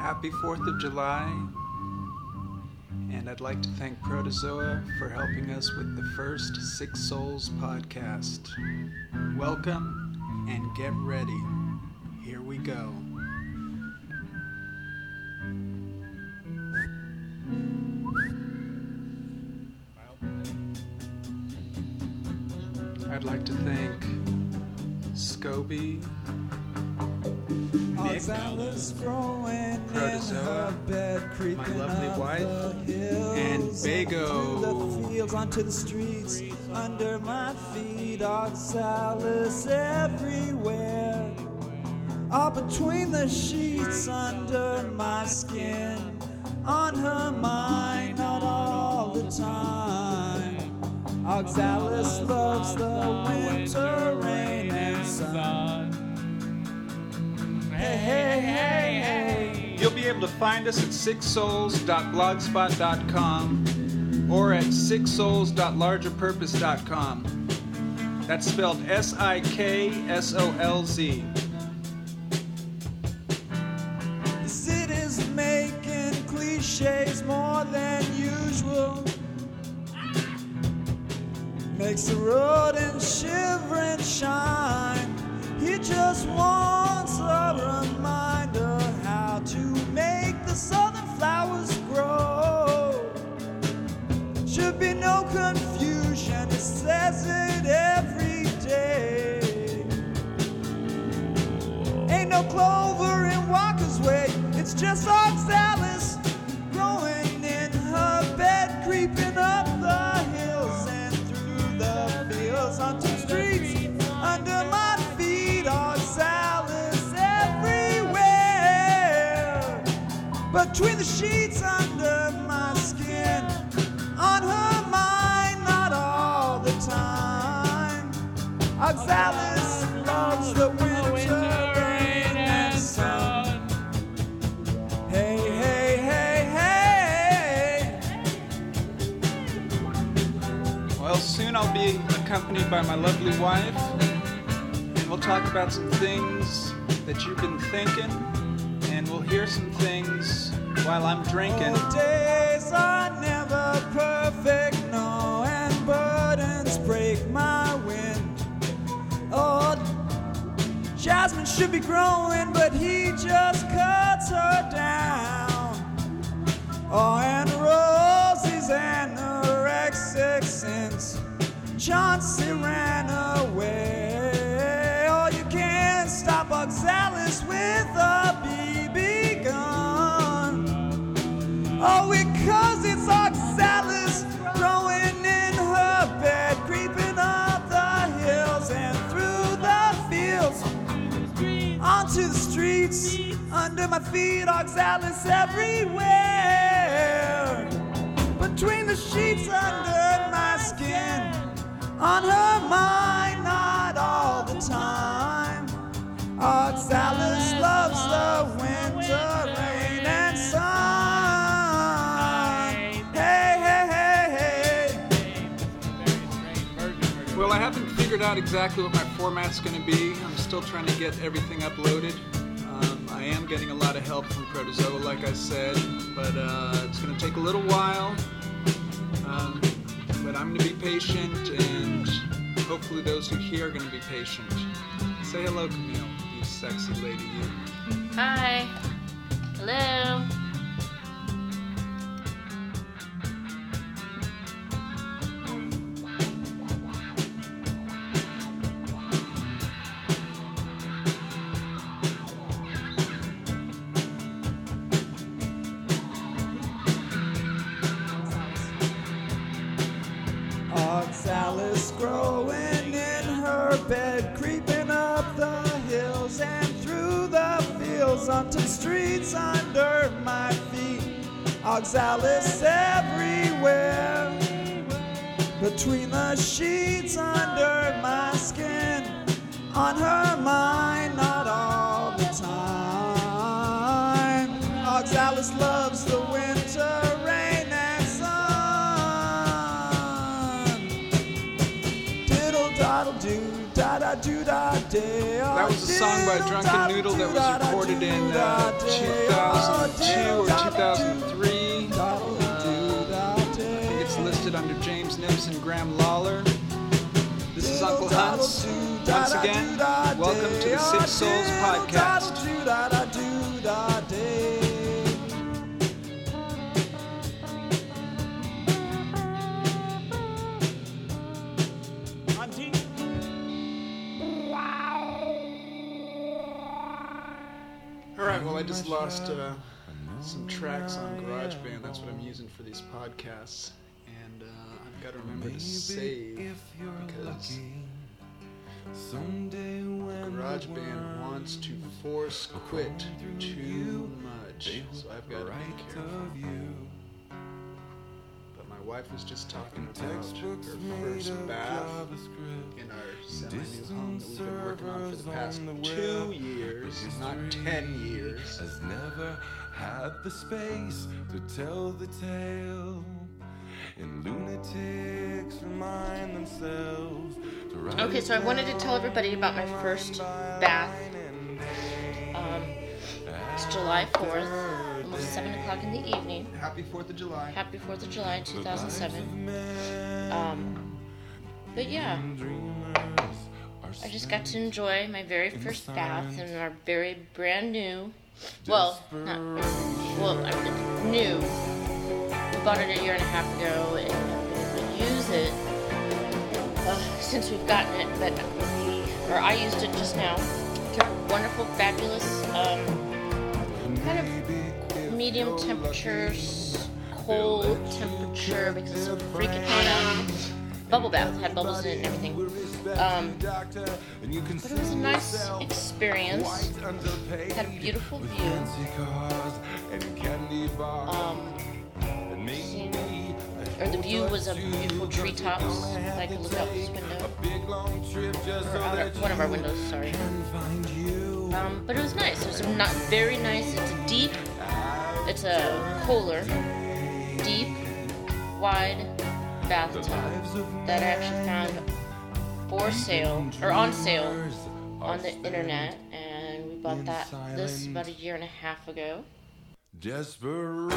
Happy 4th of July, and I'd like to thank Protozoa for helping us with the first Six Souls podcast. Welcome, and get ready. Here we go. I'd like to thank Scobie, Nick, Protozoa, my lovely wife, and Bago. The fields onto the streets, under my feet, oxalis everywhere. All between the sheets, under my skin, on her mind, not all the time. Oxalis loves the winter, rain, and sun. Hey, hey, hey, hey. You'll be able to find us at sixsouls.blogspot.com or at sixsouls.largerpurpose.com. That's spelled SIKSOLZ. The city's making cliches more than usual. Makes the road and shiver and shine. He just wants a reminder how to make the southern flowers grow. Should be no confusion, it says it every day. Ain't no clover in Walker's Way, it's just oxalis growing in her bed, creeping up the hills and through the fields onto the streets under my feet, oxalis everywhere. Between the sheets, under my skin, on her mind, not all the time. Oxalis loves the winter, rain, and sun. Hey, hey, hey, hey. Well, soon I'll be accompanied by my lovely wife, and we'll talk about some things that you've been thinking, and we'll hear some things while I'm drinking. Oh, days are never perfect, no, and burdens break my wind. Oh, Jasmine should be growing, but he just cuts her down. Oh, and Rosie's anorexic since Chauncey ran away. Oh, you can't stop oxalis with a BB gun. Oh, because it's oxalis growing in her bed, creeping up the hills and through the fields, onto the streets, under my feet, oxalis everywhere. Between the sheets, under my skin, on her mind, not all the time. Oxalis loves the winter, rain, and sun. Hey, hey, hey, hey. Well, I haven't figured out exactly what my format's going to be. I'm still trying to get everything uploaded. I am getting a lot of help from Protozoa, like I said, but it's going to take a little while. But I'm going to be patient, and hopefully those who hear are going to be patient. Say hello, Camille, you sexy lady, you. Hi. Hello. Oxalis growing in her bed, creeping up the hills and through the fields, onto the streets under my feet. Oxalis everywhere. Between the sheets, under my skin, on her mind, not all the time. Oxalis loves the winter, rain, and sun. Diddle daddle do, da da do da That was a song by Drunken Noodle that was recorded in 2002 or 2003. I think it's listed under James Nips and Graham Lawler. This is Uncle Hunts. Once again, welcome to the Six Souls Podcast. Alright, well I just lost some tracks on GarageBand. That's what I'm using for these podcasts. And I've got to remember to save because GarageBand wants to force quit too much. So I've got to be careful. But my wife was just talking about her first bath in our semi-new home that we've been working on for the past 2 years, not 10 years. Has never had the space to tell the tale. And lunatics remind themselves to write. Okay, so I wanted to tell everybody about my first bath. It's July 4th, almost 7 o'clock in the evening. Happy 4th of July. Happy 4th of July, 2007. But yeah, I just got to enjoy my very first bath in our very brand new, new. We bought it a year and a half ago, and I've been able to use it since we've gotten it. But I used it just now. It's a wonderful, fabulous, kind of medium temperature, cold temperature because it's so freaking hot out. Bubble bath, had bubbles in it and everything. But it was a nice experience. Had a beautiful view. The view was of beautiful treetops. I could look out this window. Or one of our windows, sorry. But it was nice. It was very nice. It's a Kohler, deep, wide bathtub that I actually found on sale on the internet, and we bought this about a year and a half ago. Desperation.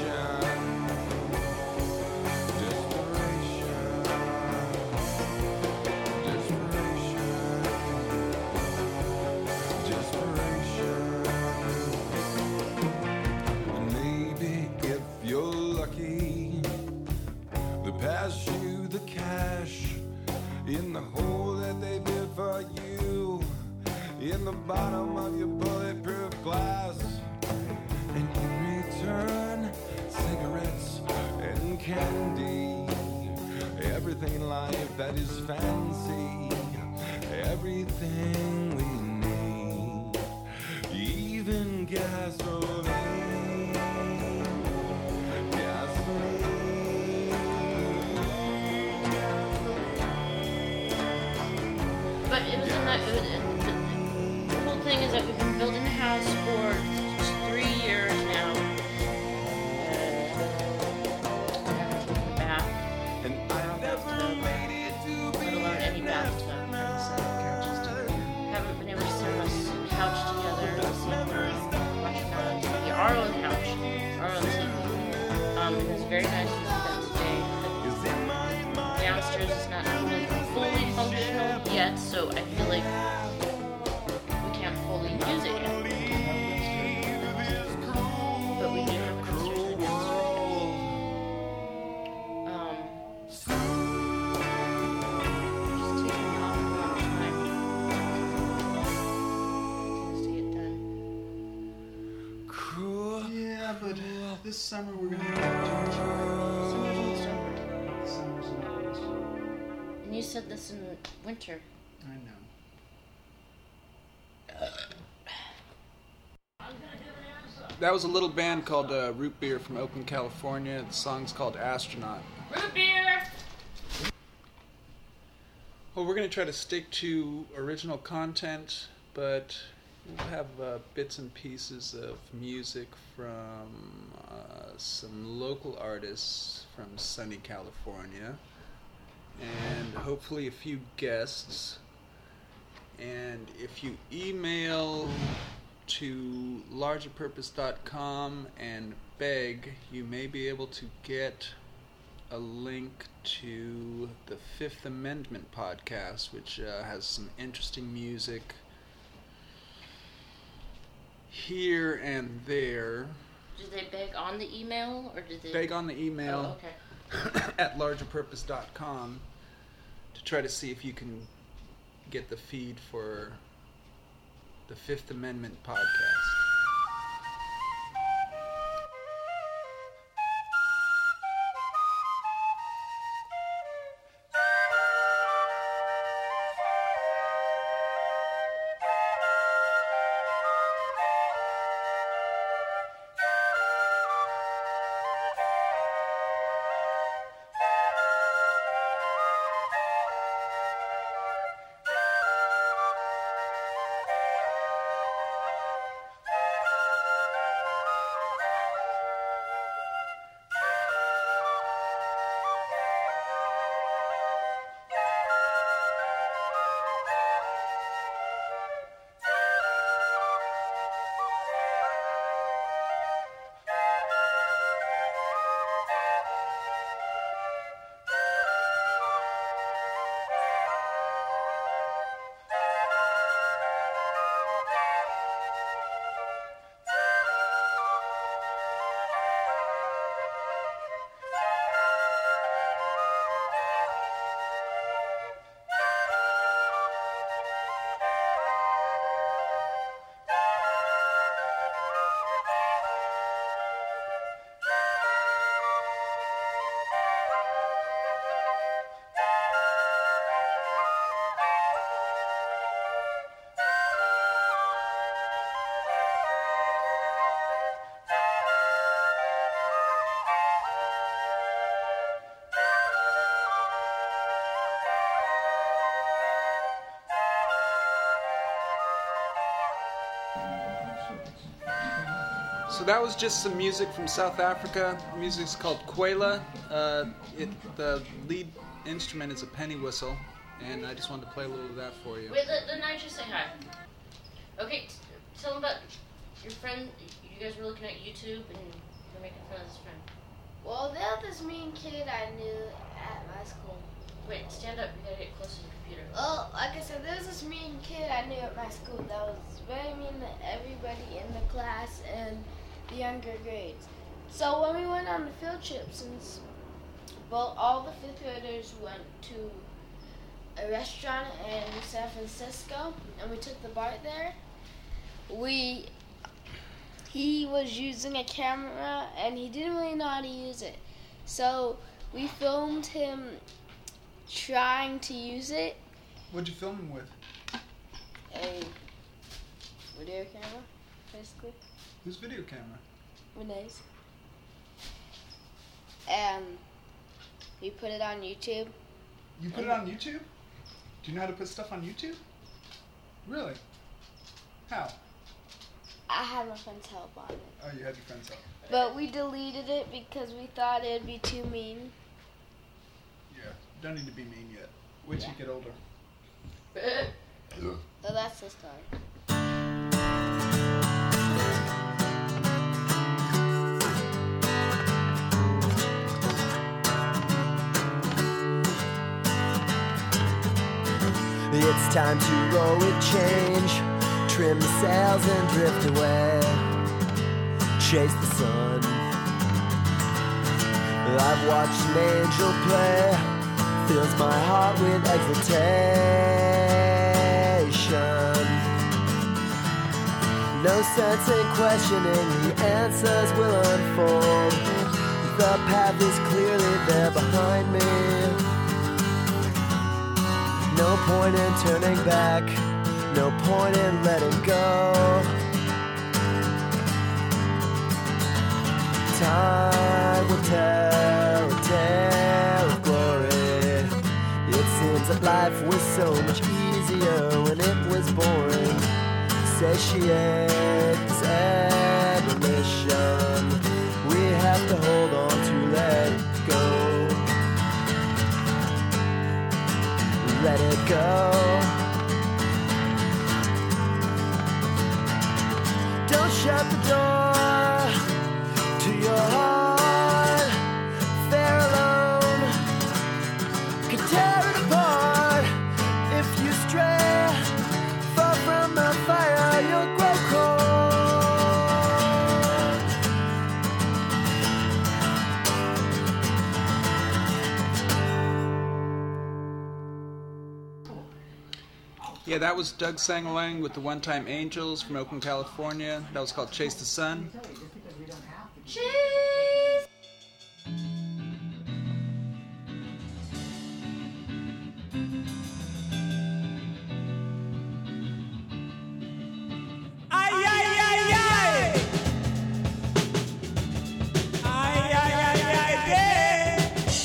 Maybe if you're lucky, they pass you the cash in the hole that they did for you, in the bottom of your bulletproof glass. And in return, cigarettes and candy, everything in life that is fancy, everything we need, even gasoline. But it was the whole thing is that we've been building a house for 3 years now. I haven't taken a bath. And I never made it to be Let alone any bathtub. Haven't been able to sit on a couch together, watching our own TV, our own couch, our own TV. It was very nice to see that today. Downstairs is not fully functional yet, so I feel like we can't fully use it yet. But we do have an upstairs and a downstairs. Just taking an awful long time. Things to get done. cool. Yeah, but this summer we're going to have Summer's almost over. Summer's almost over. And you said this in winter. I know. That was a little band called Root Beer from Oakland, California. The song's called Astronaut. Root beer! Well, we're going to try to stick to original content, but we'll have bits and pieces of music from some local artists from sunny California, and hopefully a few guests. And if you email to largerpurpose.com and beg, you may be able to get a link to the Fifth Amendment podcast, which has some interesting music here and there. Did they beg on the email, or did they beg on the email? Oh, okay. At largerpurpose.com to try to see if you can get the feed for the Fifth Amendment podcast. So that was just some music from South Africa. The music's called Kwela. The lead instrument is a penny whistle, and I just wanted to play a little of that for you. Wait, let Nigel say hi. Okay, tell him about your friend. You guys were looking at YouTube and you're making fun of his friend. Well, there was this mean kid I knew at my school. Wait, stand up. You gotta get closer to the computer. Well, like I said, there was this mean kid I knew at my school that was very mean to everybody in the class and the younger grades. So when we went on the field trip, since all the fifth graders went to a restaurant in San Francisco, and we took the BART there, he was using a camera, and he didn't really know how to use it. So we filmed him trying to use it. What'd you film him with? A video camera, basically. Whose video camera? Renee's. And we put it on YouTube. You put it on YouTube? Do you know how to put stuff on YouTube? Really? How? I had my friend's help on it. Oh, you had your friends help. But we deleted it because we thought it would be too mean. Yeah, don't need to be mean yet. Wait till you get older. So that's the story. It's time to roll with change, trim the sails and drift away, chase the sun. I've watched an angel play, fills my heart with exultation. No sense in questioning, the answers will unfold. The path is clearly there behind me. No point in turning back, no point in letting go. Time will tell a tale of glory. It seems that life was so much easier when it was boring. Satiates admonition. We have to hold on to let go. Let it go. shut the door to your heart. There alone can tear it apart. If you stray far from the fire, you'll grow cold. Yeah, that was Doug Sangalang with the One Time Angels from Oakland, California. That was called Chase the Sun. Cheese! Ay, ay, ay, ay. Ay, ay, ay, ay, yeah.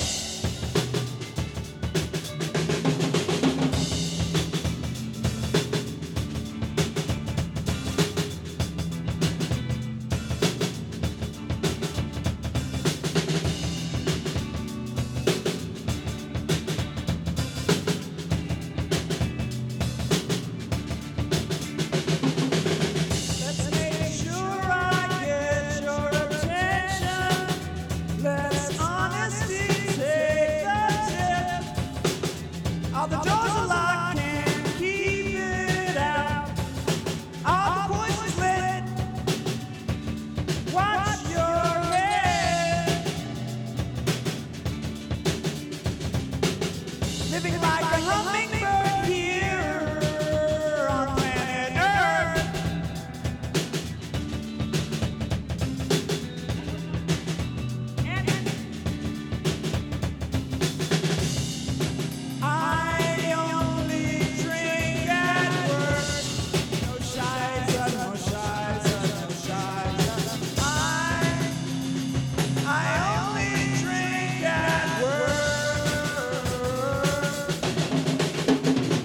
Let's make sure I get your attention. Let's honesty take the tip. All the doors are locked, can't keep it out. All the voices lit. Watch your head. Living like a hummingbird here on planet Earth. I only drink at work. No shiza, no shiza, no shiza. I only drink at work.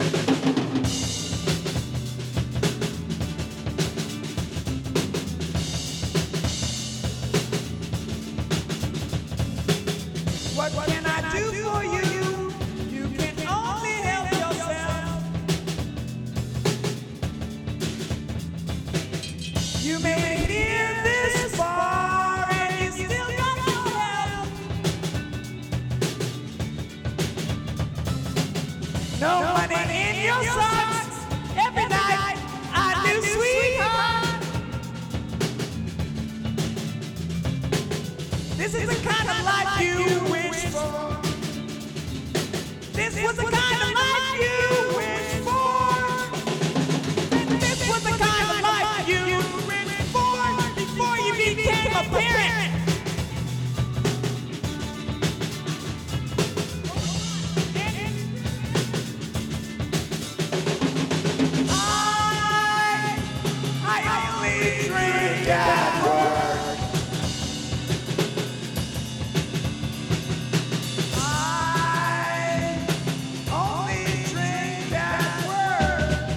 What can I do for you? You can only help yourself. You made it this far and you still got no help. No money in your socks. Every night I do, sweetheart. This is the kind of life you wish for. This was the kind of life you wished for. This was the kind of life you wished for before you became a parent. I only drink at work. I only drink at work.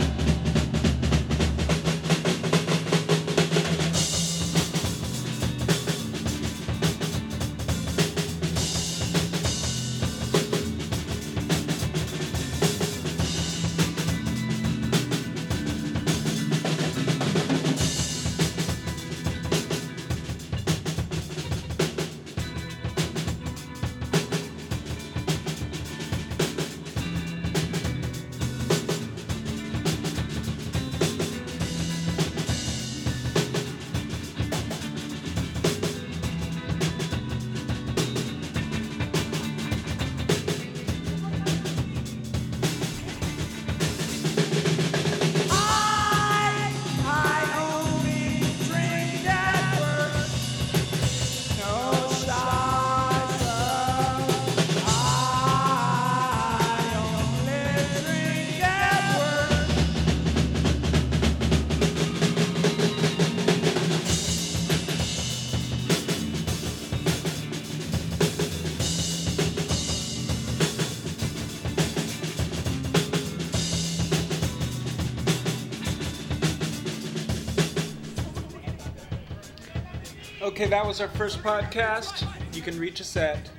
Okay, that was our first podcast. You can reach us at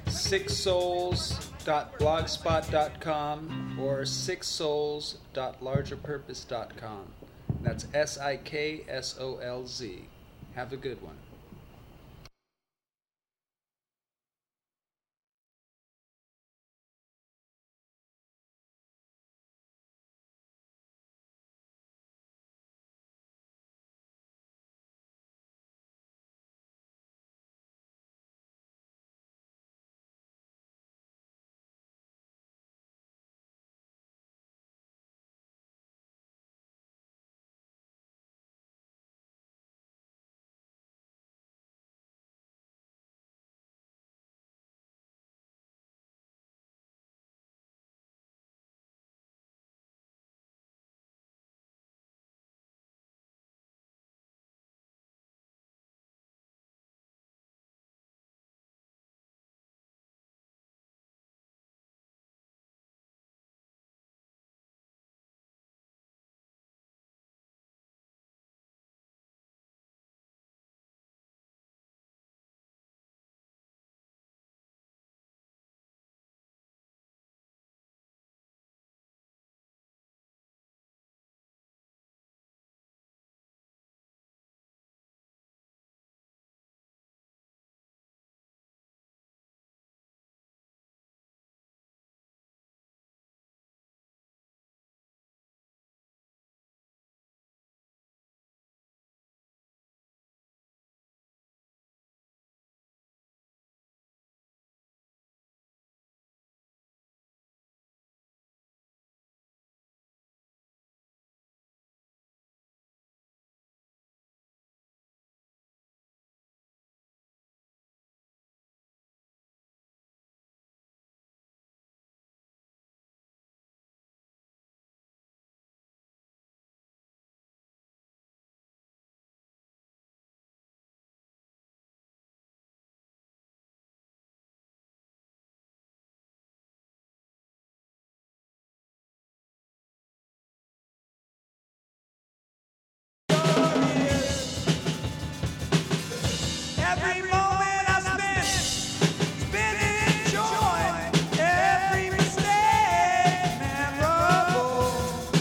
sicksouls.blogspot.com or sicksouls.largerpurpose.com. That's SIKSOLZ. Have a good one. Every moment I spent spinning joy, every mistake memorable.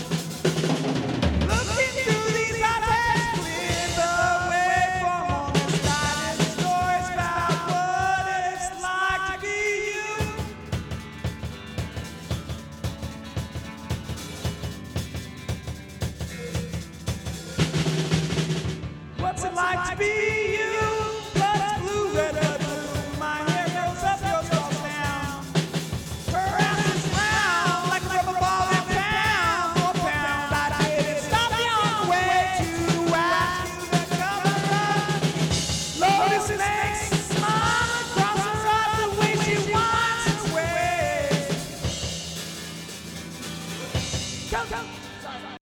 Looking through these eyes, cleared away from all this dying stories about what it's like to be you. What's it like to be you? Blood's blue, red, red, blue. My hair goes up, yours falls down. Her ass is round like a rubber ball and pound for pound. I didn't stop you on the way to ask you to come around. Lotus snakes, mama across her eyes the way she wants away. Come, come.